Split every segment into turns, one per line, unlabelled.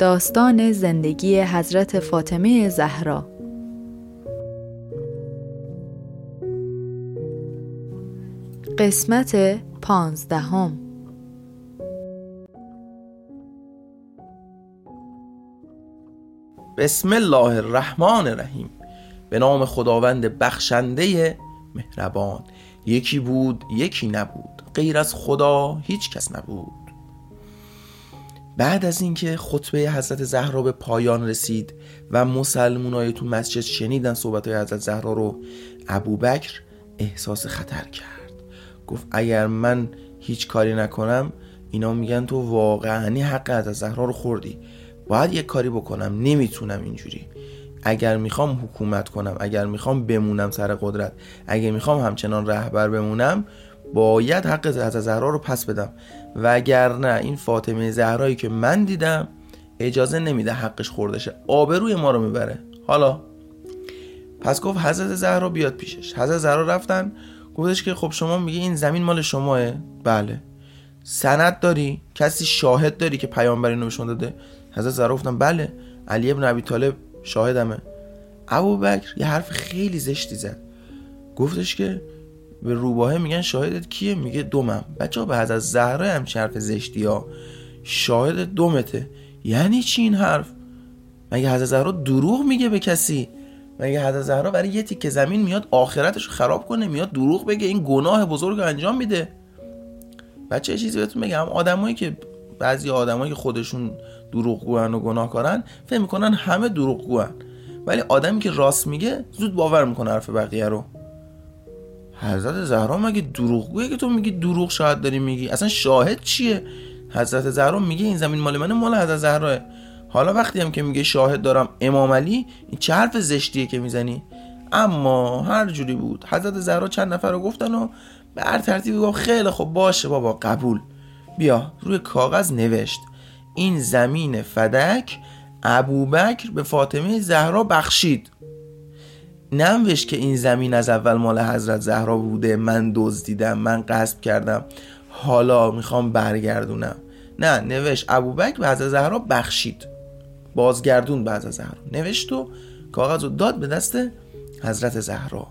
داستان زندگی حضرت فاطمه زهرا. قسمت 15.
بسم الله الرحمن الرحیم. به نام خداوند بخشنده مهربان. یکی بود یکی نبود، غیر از خدا هیچ کس نبود. بعد از اینکه خطبه حضرت زهرا به پایان رسید و مسلمانای تو مسجد شنیدن صحبت‌های حضرت زهرا رو، ابوبکر احساس خطر کرد. گفت اگر من هیچ کاری نکنم اینا میگن تو واقعا حق حضرت زهرا رو خوردی، باید یک کاری بکنم، نمیتونم اینجوری. اگر میخوام حکومت کنم، اگر میخوام بمونم سر قدرت، اگر میخوام همچنان رهبر بمونم، باید حق حضرت زهرا رو پس بدم، و اگر نه این فاطمه زهرایی که من دیدم اجازه نمیده حقش خورده شه، آبروی ما رو میبره. حالا پس گفت حضرت زهرا بیاد پیشش. حضرت زهرا رفتن، گفتش که خب شما میگه این زمین مال شماه؟ بله. سند داری؟ کسی شاهد داری که پیامبر اینو بهشون داده؟ حضرت زهرا گفتن بله، علی ابن ابی طالب شاهدمه. ابوبکر یه حرف خیلی زشتی زد، گفتش که به روباهه میگن شاهدت کیه؟ میگه دومم. بچه‌ها به حضرت زهرا هم حرف زشتی ها، شاهد دومته. یعنی چی این حرف؟ مگه حضرت زهرا دروغ میگه به کسی؟ مگه حضرت زهرا برای یه تیکه زمین میاد آخرتش خراب کنه، میاد دروغ بگه؟ این گناه بزرگ رو انجام میده. بچه چیزی بهتون بگم، آدمایی که بعضی آدمایی که خودشون دروغگوان و گناهکارن فکر میکنن همه دروغگوان، ولی آدمی که راست میگه زود باور میکنه حرف بقیه رو. حضرت زهرا مگه دروغگویه که تو میگی دروغ شاهد داری میگی؟ اصلا شاهد چیه؟ حضرت زهرا میگه این زمین مال منه، مال حضرت زهراه. حالا وقتی هم که میگه شاهد دارم امام علی، این چه حرف زشتیه که میزنی؟ اما هر جوری بود حضرت زهرا چند نفر رو گفتن و به هر ترتیبی گفت خیلی خب باشه بابا قبول. بیا. روی کاغذ نوشت این زمین فدک ابوبکر به فاطمه زهرا بخشید. ننوشت که این زمین از اول مال حضرت زهرا بوده، من دزدیدم، من غصب کردم، حالا میخوام برگردونم. نه، نوشت ابوبکر به حضرت زهرا بخشید، بازگردون به حضرت زهرا. نوشت و کاغذ رو داد به دست حضرت زهرا.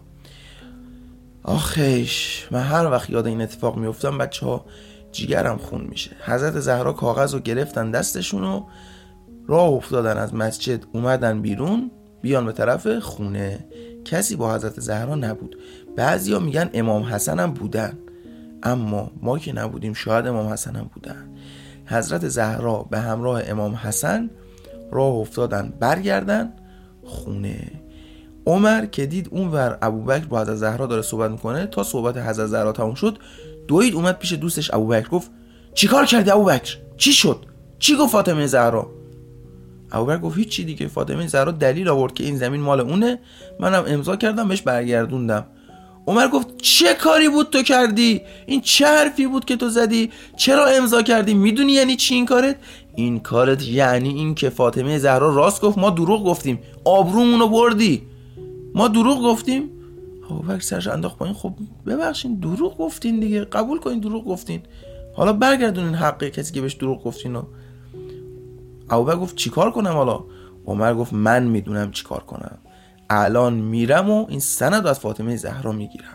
آخیش، من هر وقت یاد این اتفاق میفتم بچه ها جیگرم خون میشه. حضرت زهرا کاغذ رو گرفتن دستشون و راه افتادن از مسجد، اومدن بیرون بیان به طرف خونه. کسی با حضرت زهرا نبود. بعضیا میگن امام حسن هم بودن، اما ما که نبودیم، شاید امام حسن هم بودن. حضرت زهرا به همراه امام حسن راه افتادن برگردن خونه. عمر که دید اونور ابوبکر با حضرت زهرا داره صحبت میکنه، تا صحبت حضرت زهرا تموم شد دوید اومد پیش دوستش ابوبکر، گفت چیکار کردی ابوبکر؟ چی شد؟ چی گفت فاطمه زهرا؟ ابوبکر گفت هیچ چی دیگه، فاطمه زهرا دلیل آورد که این زمین مال اونه، منم امضا کردم بهش برگردوندم. عمر گفت چه کاری بود تو کردی؟ این چه حرفی بود که تو زدی؟ چرا امضا کردی؟ میدونی یعنی چی این کارت؟ این کارت یعنی این که فاطمه زهرا راست گفت، ما دروغ گفتیم، آبرومونو بردی، ما دروغ گفتیم. ابوبکر سرش انداخت پایین. خب ببخشید دروغ گفتین دیگه، قبول کنین دروغ گفتین، حالا برگردونین حق کسی که بهش دروغ گفتین رو. ابوبکر گفت چیکار کنم حالا؟ عمر گفت من میدونم چیکار کنم، الان میرم و این سند از فاطمه زهرا میگیرم.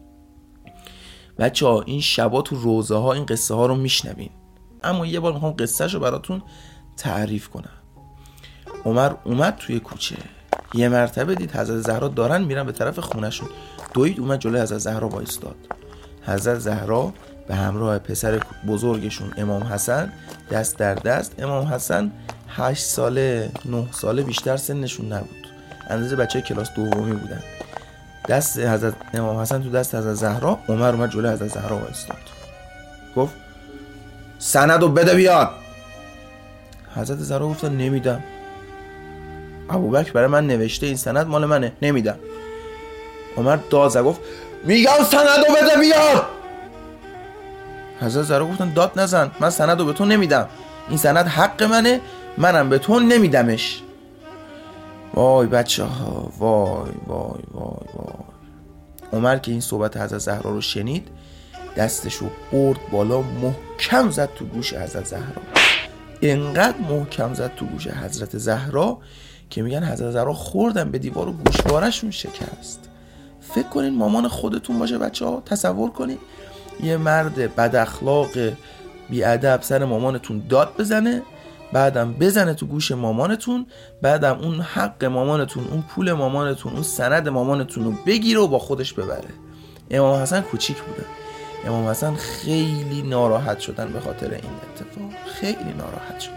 بچه‌ها این شبا تو روزه ها این قصه ها رو میشنوین، اما یه بار میخوام قصه شو براتون تعریف کنم. عمر اومد توی کوچه، یه مرتبه دید حضرت زهرا دارن میرن به طرف خونهشون، دوید اومد جلوی حضرت زهرا وایساد. حضرت زهرا به همراه پسر بزرگشون امام حسن دست در دست. امام حسن 8 ساله 9 ساله بیشتر سنشون نبود، اندازه بچه کلاس دومی بودن. دست حضرت امام حسن تو دست حضرت زهرا. عمر اومد جلوی حضرت زهرا وایساد، گفت سندو بده بیاد. حضرت زهرا گفت نمیدم. ابوبکر برای من نوشته این سند مال منه، نمیدم. عمر داد زد گفت میگم سندو بده بیاد. حضرت زهرا گفتن داد نزن، من سندو به تو نمیدم، این سند حق منه، منم به تو نمیدمش. وای بچه ها، وای وای وای وای. عمر که این صحبت حضرت زهرا رو شنید، دستشو برد بالا، محکم زد تو گوش حضرت زهرا. انقدر محکم زد تو گوش حضرت زهرا که میگن حضرت زهرا خوردن به دیوار و گوشوارشون شکست. فکر کنین مامان خودتون باشه بچه‌ها، تصور کنین یه مرد بد اخلاق بی ادب سر مامانتون داد بزنه، بعدم بزنه تو گوش مامانتون، بعدم اون حق مامانتون، اون پول مامانتون، اون سند مامانتون رو بگیره و با خودش ببره. امام حسن کوچیک بودن. امام حسن خیلی ناراحت شدن به خاطر این اتفاق، خیلی ناراحت شدن،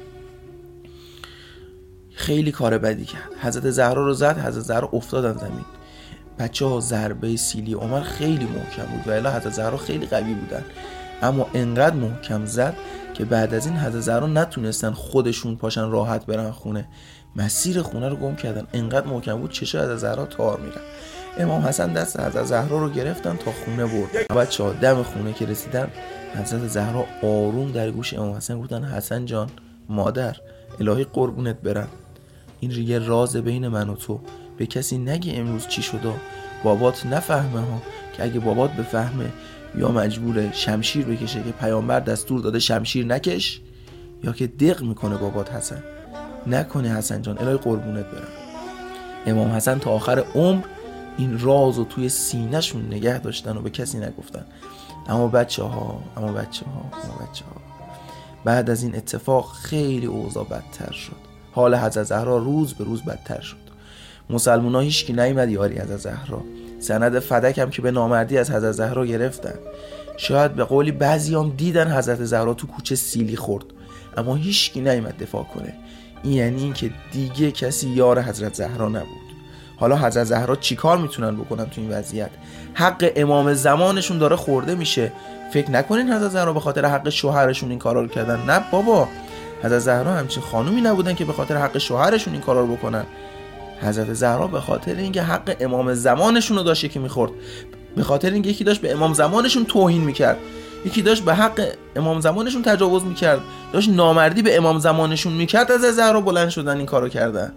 خیلی کار بدی کرد. حضرت زهرا رو زد، حضرت زهرا افتادن زمین. بچه‌ها ضربه سیلی عمر خیلی محکم بود و الا حضرت زهرا خیلی قوی بودن، اما انقدر محکم زد که بعد از این حضرت زهرا نتونستن خودشون پاشن راحت برن خونه، مسیر خونه رو گم کردن. انقدر محکم بود چشم حضرت زهرا تار میرن. امام حسن دست حضرت زهرا رو گرفتن تا خونه برد. بچه‌ها دم خونه که رسیدن حضرت زهرا آروم در گوش امام حسن گفتن حسن جان، مادر، الهی قربونت برم، این یه راز بین من و تو، به کسی نگی امروز چی شده، بابات نفهمه ها، که اگه بابات بفهمه یا مجبوره شمشیر بکشه که پیامبر دستور داده شمشیر نکش، یا که دق میکنه بابات حسن. نکنه حسن جان، الهی قربونت برم. امام حسن تا آخر عمر این رازو توی سینه‌شون نگه داشتن و به کسی نگفتن. اما بچه‌ها بعد از این اتفاق خیلی اوضاع بدتر شد. حال حضرت زهرا روز به روز بدتر شد. مسلمونا هیچکی نیامد یاری حضرت زهرا. سند فدک هم که به نامردی از حضرت زهرا گرفتن. شاید به قولی بعضیام دیدن حضرت زهرا تو کوچه سیلی خورد، اما هیچکی نیامد دفاع کنه. این یعنی این که دیگه کسی یار حضرت زهرا نبود. حالا حضرت زهرا چیکار میتونن بکنن تو این وضعیت؟ حق امام زمانشون داره خورده میشه. فکر نکنین حضرت زهرا به خاطر حق شوهرشون این کارا رو کردن. نه بابا، حضرت زهرا همچین خانومی نبودن که به خاطر حق شوهرشون این کارا رو بکنن. حضرت زهرا به خاطر اینکه حق امام زمانشون رو داشت یکی میخورد، به خاطر اینکه یکی داشت به امام زمانشون توهین میکرد، یکی داشت به حق امام زمانشون تجاوز میکرد، داشت نامردی به امام زمانشون میکرد، حضرت زهرا بلند شدن این کارو کردن.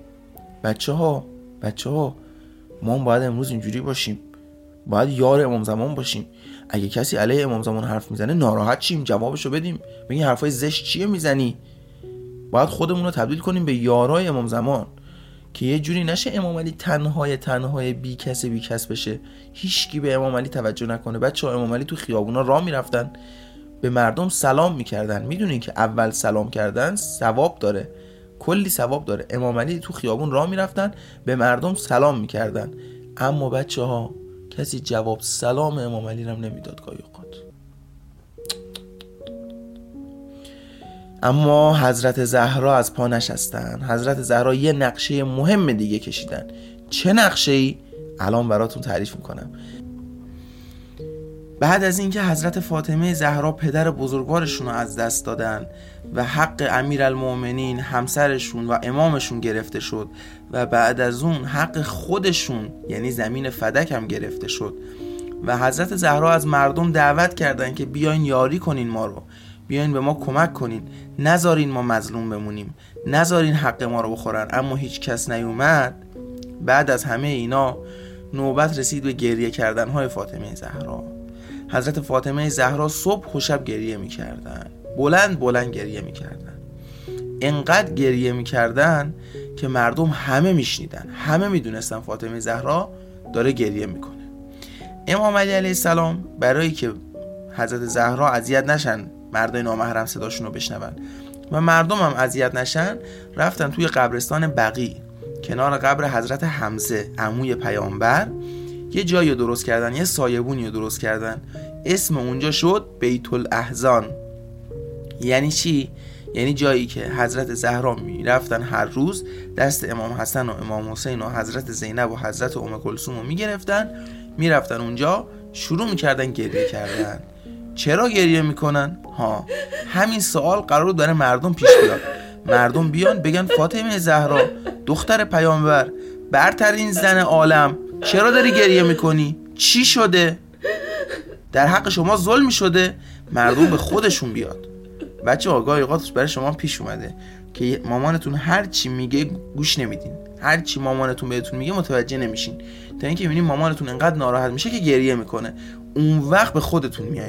بچه‌ها ما باید امروز اینجوری باشیم، باید یار امام زمان باشیم. اگه کسی علیه امام زمان حرف میزنه ناراحت شیم، جوابشو بدیم، بگیم حرفای زشت چیه میزنی. باید خودمون رو تبدیل کنیم به یارای امام زمان که یه جوری نشه امام علی تنهای بی کس بشه، هیچکی به امام علی توجه نکنه. بچه‌ها امام علی تو خیابونا راه میرفتن، به مردم سلام میکردن. میدونین که اول سلام کردن ثواب داره، کلی ثواب داره. امام علی تو خیابون راه میرفتن، به مردم سلام میکردن، اما بچه‌ها کسی جواب سلام امام علی رو نمیداد گاهی اوقات. اما حضرت زهرا از پا نشستن. حضرت زهرا یه نقشه مهم دیگه کشیدن. چه نقشه‌ای؟ الان براتون تعریف میکنم. بعد از اینکه حضرت فاطمه زهرا پدر بزرگوارشون رو از دست دادن و حق امیرالمومنین همسرشون و امامشون گرفته شد و بعد از اون حق خودشون یعنی زمین فدک هم گرفته شد و حضرت زهرا از مردم دعوت کردن که بیاین یاری کنین ما رو، بیاین به ما کمک کنین، نذارین ما مظلوم بمونیم، نذارین حق ما رو بخورن، اما هیچ کس نیومد. بعد از همه اینا نوبت رسید به گریه کردن‌های فاطمه زهرا. حضرت فاطمه زهرا صبح و شب گریه می‌کردن، بلند گریه می‌کردن. انقدر گریه می‌کردن که مردم همه میشنیدن، همه میدونستن فاطمه زهرا داره گریه میکنه. امام علی علیه السلام برای که حضرت زهرا اذیت نشن، مردای نامحرم صداشون رو بشنون و مردم هم اذیت نشن، رفتن توی قبرستان بقیع کنار قبر حضرت حمزه عموی پیامبر یه جایی درست کردن، یه سایبونی درست کردن. اسم اونجا شد بیت الاحزان. یعنی چی؟ یعنی جایی که حضرت زهرا میرفتن هر روز دست امام حسن و امام حسین و حضرت زینب و حضرت ام کلثوم رو میگرفتن، میرفتن اونجا شروع میکردن گریه کردن. چرا گریه میکنن؟ همین سوال قرار بود برای مردم پیش بیاد. مردم بیان بگن فاطمه زهرا دختر پیامبر، برترین زن عالم، چرا داری گریه میکنی؟ چی شده؟ در حق شما ظلمی شده؟ مردم به خودشون بیاد. بچه آگاه اوقات برای شما پیش اومده که مامانتون هر چی میگه گوش نمیدین، هر چی مامانتون بهتون میگه متوجه نمیشین، تا اینکه میبینین مامانتون انقدر ناراحت میشه که گریه میکنه. اون وقت به خودتون میایین،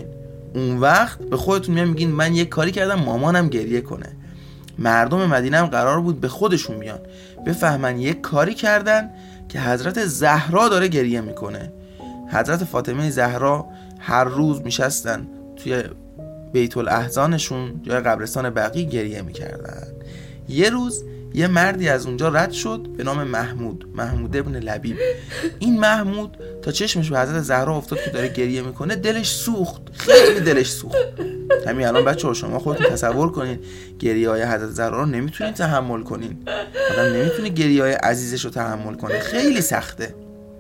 اون وقت به خودتون میگین من یک کاری کردم مامانم گریه کنه. مردم مدینه هم قرار بود به خودشون بیان بفهمن یک کاری کردن که حضرت زهرا داره گریه میکنه. حضرت فاطمه زهرا هر روز میشستن توی بیت الاحزانشون جای قبرستان بقیع گریه میکردن. یه روز یه مردی از اونجا رد شد به نام محمود ابن لبیب. این محمود تا چشمش به حضرت زهرا افتاد که داره گریه میکنه دلش سوخت، خیلی دلش سوخت. همین الان بچه‌ها شما خودتون تصور کنین گریه های حضرت زهرا رو نمیتونین تحمل کنین. آدم نمیتونه گریه های عزیزش رو تحمل کنه، خیلی سخته.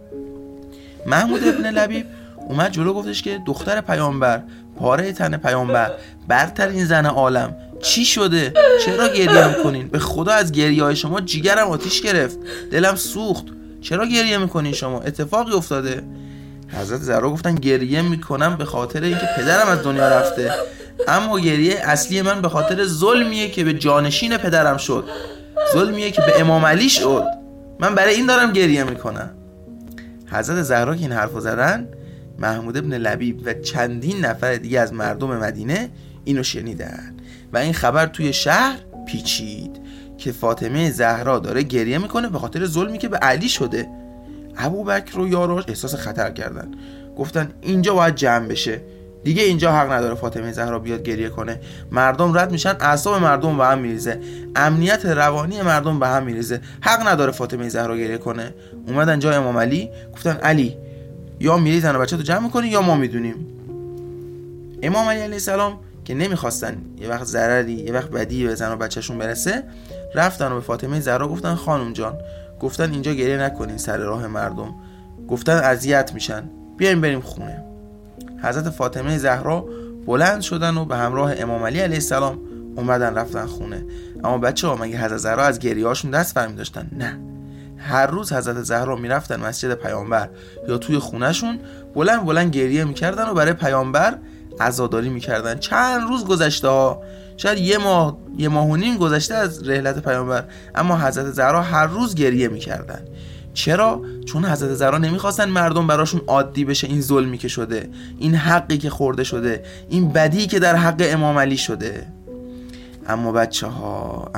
محمود ابن لبیب اومد جلو گفتش که دختر پیامبر، پاره تن پیامبر، برترین زن عالم، چی شده؟ چرا گریه میکنین؟ به خدا از گریه های شما جیگرم آتیش گرفت، دلم سوخت، چرا گریه میکنین شما؟ اتفاقی افتاده؟ حضرت زهرا گفتن گریه میکنم به خاطر اینکه پدرم از دنیا رفته، اما گریه اصلی من به خاطر ظلمیه که به جانشین پدرم شد، ظلمیه که به امام علی شد، من برای این دارم گریه میکنم. حضرت زهرا که این حرفو زدن، محمود ابن لبیب و چندین نفر دیگه از مردم مدینه اینو شنیدن و این خبر توی شهر پیچید که فاطمه زهرا داره گریه میکنه به خاطر ظلمی که به علی شده. ابوبکر و یاراش احساس خطر کردن، گفتن اینجا باید جمع بشه، دیگه اینجا حق نداره فاطمه زهرا بیاد گریه کنه. مردم رد میشن، اعصاب مردم به هم میریزه، امنیت روانی مردم به هم میریزه، حق نداره فاطمه زهرا گریه کنه. اومدن جای امام علی گفتن علی یا میری زن و بچه تو جمع میکنی یا ما میدونیم. امام علی علیه السلام که نمیخواستن یه وقت ضرری یه وقت بدی به زن و بچهشون برسه، رفتن و به فاطمه زهرا گفتن خانم جان، گفتن اینجا گریه نکنین سر راه مردم، گفتن اذیت میشن، بیاین بریم خونه. حضرت فاطمه زهرا بلند شدن و به همراه امام علی علیه السلام اومدن رفتن خونه. اما بچه‌ها مگه حضرت زهرا از گریه‌هاشون دست برمی داشتن؟ نه، هر روز حضرت زهرا میرفتن مسجد پیامبر یا توی خونهشون بلند گریه میکردن و برای پیامبر عزاداری میکردن. چند روز گذشته ها، شاید یه ماه و نیم گذشته از رحلت پیامبر، اما حضرت زهرا هر روز گریه میکردن. چرا؟ چون حضرت زهرا نمیخواستن مردم براشون عادی بشه این ظلمی که شده، این حقی که خورده شده، این بدی که در حق امام علی شده. اما بچه ها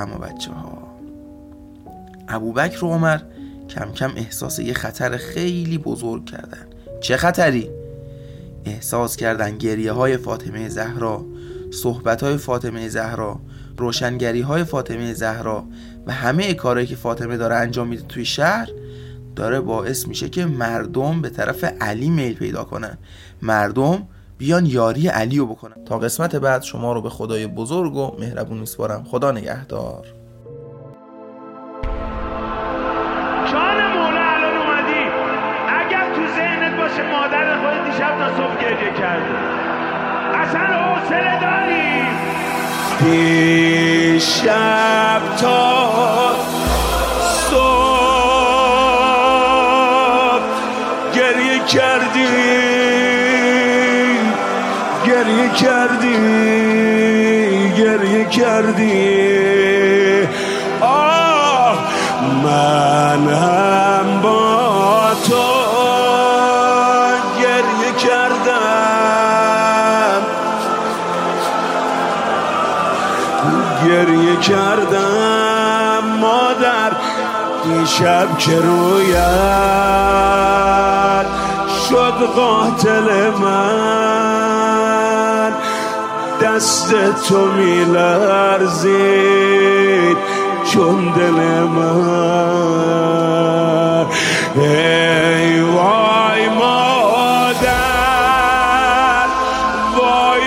ابوبکر و عمر کم کم احساس یه خطر خیلی بزرگ کردن. چه خطری؟ احساس کردن گریه های فاطمه زهرا، صحبت های فاطمه زهرا، روشنگری های فاطمه زهرا و همه کارهایی که فاطمه داره انجام میده توی شهر داره باعث میشه که مردم به طرف علی میل پیدا کنن، مردم بیان یاری علی رو بکنن. تا قسمت بعد شما رو به خدای بزرگ و مهربون میسپارم. خدا نگهدار.
مادر خود دیشب تا صبح گریه کرده، اصلا حوصله داری؟ دیشب تا صبح گریه کردی آه من هم با تو گریه کردم مادر دیشب که رویت شد قاتل من، دست تو میلرزید چون دل من. ای وای مادر، وای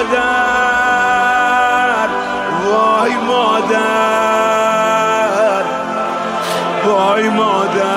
مادر، وای مادر، وای مادر.